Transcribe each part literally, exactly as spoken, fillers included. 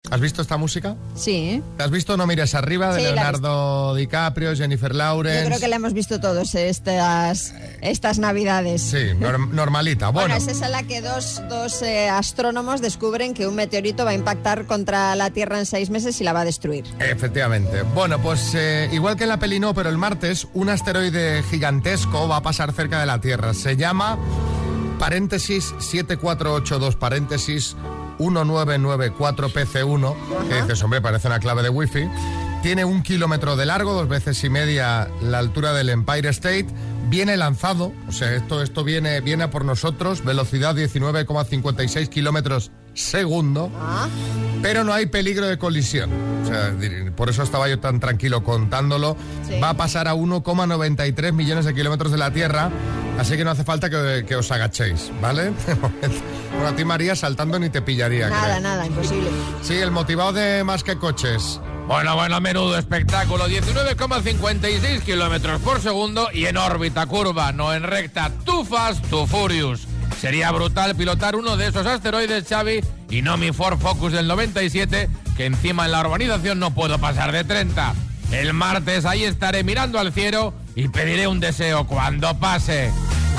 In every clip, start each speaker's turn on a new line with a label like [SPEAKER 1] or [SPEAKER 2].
[SPEAKER 1] ¿Has visto esta música?
[SPEAKER 2] Sí.
[SPEAKER 1] ¿Te has visto No mires arriba, de
[SPEAKER 2] Sí,
[SPEAKER 1] Leonardo DiCaprio, Jennifer Lawrence?
[SPEAKER 2] Yo creo que la hemos visto todos estas, estas navidades.
[SPEAKER 1] Sí, norm- normalita. Bueno,
[SPEAKER 2] Bueno, es esa la que dos, dos eh, astrónomos descubren que un meteorito va a impactar contra la Tierra en seis meses y la va a destruir.
[SPEAKER 1] efectivamente. Bueno, pues eh, igual que en la peli no, pero el martes un asteroide gigantesco va a pasar cerca de la Tierra. Se llama paréntesis siete cuatro ocho dos paréntesis uno nueve nueve cuatro P C uno, que dices, hombre, parece una clave de wifi. Tiene un kilómetro de largo, dos veces y media la altura del Empire State. Viene lanzado, o sea, esto, esto viene, viene a por nosotros, velocidad diecinueve coma cincuenta y seis kilómetros segundo,
[SPEAKER 2] Ah.
[SPEAKER 1] pero no hay peligro de colisión. O sea, por eso estaba yo tan tranquilo contándolo.
[SPEAKER 2] Sí.
[SPEAKER 1] Va a pasar a uno coma noventa y tres millones de kilómetros de la Tierra, así que no hace falta que, que os agachéis, ¿vale? Bueno, a ti, María, saltando ni te pillaría.
[SPEAKER 2] Nada,
[SPEAKER 1] creo.
[SPEAKER 2] nada, imposible.
[SPEAKER 1] Sí, el motivado de Más que Coches.
[SPEAKER 3] Bueno, bueno, menudo espectáculo. diecinueve coma cincuenta y seis kilómetros por segundo y en órbita curva, no en recta. Too fast, too furious. Sería brutal pilotar uno de esos asteroides, Xavi, y no mi Ford Focus del noventa y siete, que encima en la urbanización no puedo pasar de treinta. El martes ahí estaré mirando al cielo y pediré un deseo cuando pase.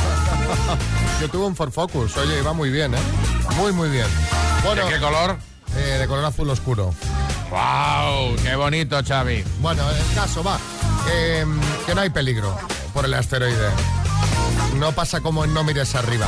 [SPEAKER 1] Yo tuve un Ford Focus, oye, iba muy bien, ¿eh? Muy, muy bien. Bueno,
[SPEAKER 3] ¿De qué color?
[SPEAKER 1] eh, de color azul oscuro.
[SPEAKER 3] ¡Wow! ¡Qué bonito, Xavi!
[SPEAKER 1] Bueno, el caso va, eh, que no hay peligro por el asteroide. No pasa como en No mires arriba.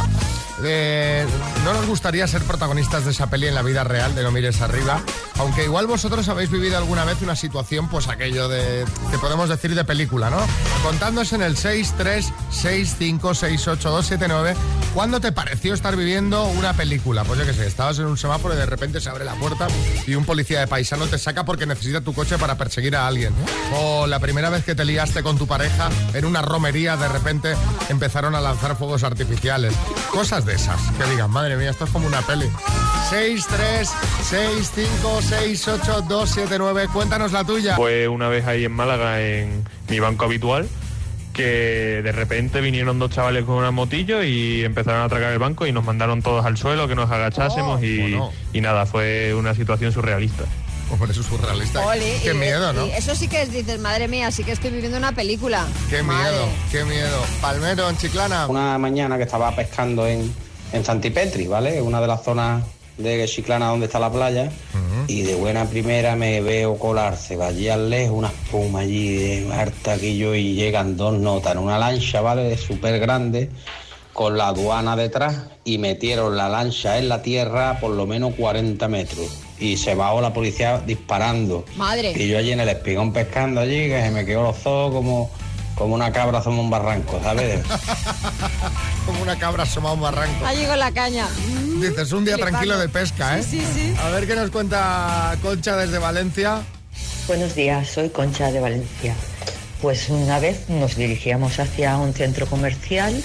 [SPEAKER 1] Eh, no nos gustaría ser protagonistas de esa peli en la vida real, de No mires arriba, aunque igual vosotros habéis vivido alguna vez una situación, pues aquello de, que podemos decir de película, ¿no? Contadnos en el seis tres seis cinco seis ocho dos siete nueve ¿cuándo te pareció estar viviendo una película? Pues yo qué sé, estabas en un semáforo y de repente se abre la puerta y un policía de paisano te saca porque necesita tu coche para perseguir a alguien. O la primera vez que te liaste con tu pareja en una romería, de repente empezaron a lanzar fuegos artificiales. Cosas de esas, que digan, madre mía, esto es como una peli. seis tres seis cinco seis ocho dos siete nueve, cuéntanos la tuya.
[SPEAKER 4] Fue una vez ahí en Málaga, en mi banco habitual, que de repente vinieron dos chavales con una motillo y empezaron a atracar el banco y nos mandaron todos al suelo, que nos agachásemos
[SPEAKER 1] Oh,
[SPEAKER 4] y,
[SPEAKER 1] bueno.
[SPEAKER 4] y nada, fue una situación surrealista.
[SPEAKER 1] Hombre, eso es surrealista.
[SPEAKER 2] Oli,
[SPEAKER 1] Qué
[SPEAKER 2] y-
[SPEAKER 1] miedo, ¿no?
[SPEAKER 2] y eso sí que es, dices, madre mía, sí que estoy viviendo una película.
[SPEAKER 1] Qué
[SPEAKER 2] Madre.
[SPEAKER 1] miedo, qué miedo. Palmero, en Chiclana.
[SPEAKER 5] Una mañana que estaba pescando en, en Santipetri, ¿vale? Una de las zonas de Chiclana donde está la playa. Uh-huh. Y de buena primera me veo colarse, allí al lejos, una espuma allí de harta que yo, y llegan dos notas en una lancha, ¿vale? Súper grande, con la aduana detrás, y metieron la lancha en la tierra por lo menos cuarenta metros. Y se bajó la policía disparando.
[SPEAKER 2] Madre.
[SPEAKER 5] Y yo allí en el espigón pescando allí, que se me quedó los ojos como, como una cabra asoma un barranco, ¿sabes?
[SPEAKER 1] Como una cabra asoma a un barranco.
[SPEAKER 2] Allí con la caña.
[SPEAKER 1] Dices, un día
[SPEAKER 2] Flipando.
[SPEAKER 1] tranquilo de pesca, ¿eh?
[SPEAKER 2] Sí, sí, sí.
[SPEAKER 1] A ver qué nos cuenta Concha desde Valencia.
[SPEAKER 6] Buenos días, soy Concha de Valencia. Pues una vez nos dirigíamos hacia un centro comercial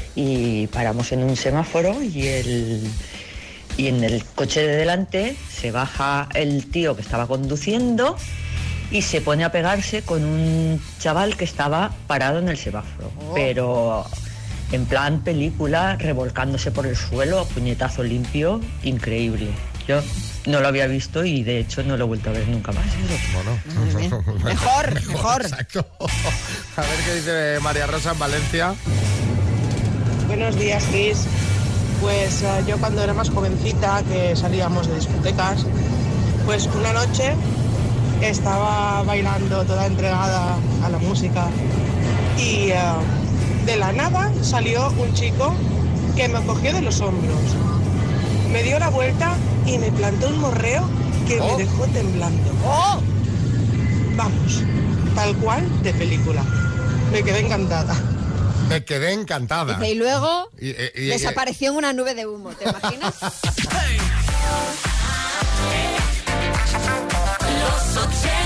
[SPEAKER 6] y paramos en un semáforo y el... Y en el coche de delante se baja el tío que estaba conduciendo y se pone a pegarse con un chaval que estaba parado en el semáforo. Oh. Pero en plan película, revolcándose por el suelo, a puñetazo limpio, increíble. Yo no lo había visto y de hecho no lo he vuelto a ver nunca más.
[SPEAKER 1] Bueno,
[SPEAKER 2] mejor, mejor, mejor.
[SPEAKER 1] Exacto. A ver qué dice María Rosa en Valencia.
[SPEAKER 7] Buenos días, Cris. Pues uh, yo cuando era más jovencita, que salíamos de discotecas, pues una noche estaba bailando toda entregada a la música y uh, de la nada salió un chico que me cogió de los hombros, me dio la vuelta y me plantó un morreo que oh. me dejó temblando.
[SPEAKER 2] ¡Oh!
[SPEAKER 7] Vamos, tal cual de película. Me quedé encantada.
[SPEAKER 1] Me quedé encantada.
[SPEAKER 2] Dice, y luego
[SPEAKER 1] y, y, y,
[SPEAKER 2] desapareció en una nube de humo, ¿te imaginas?
[SPEAKER 8] Los ochenta.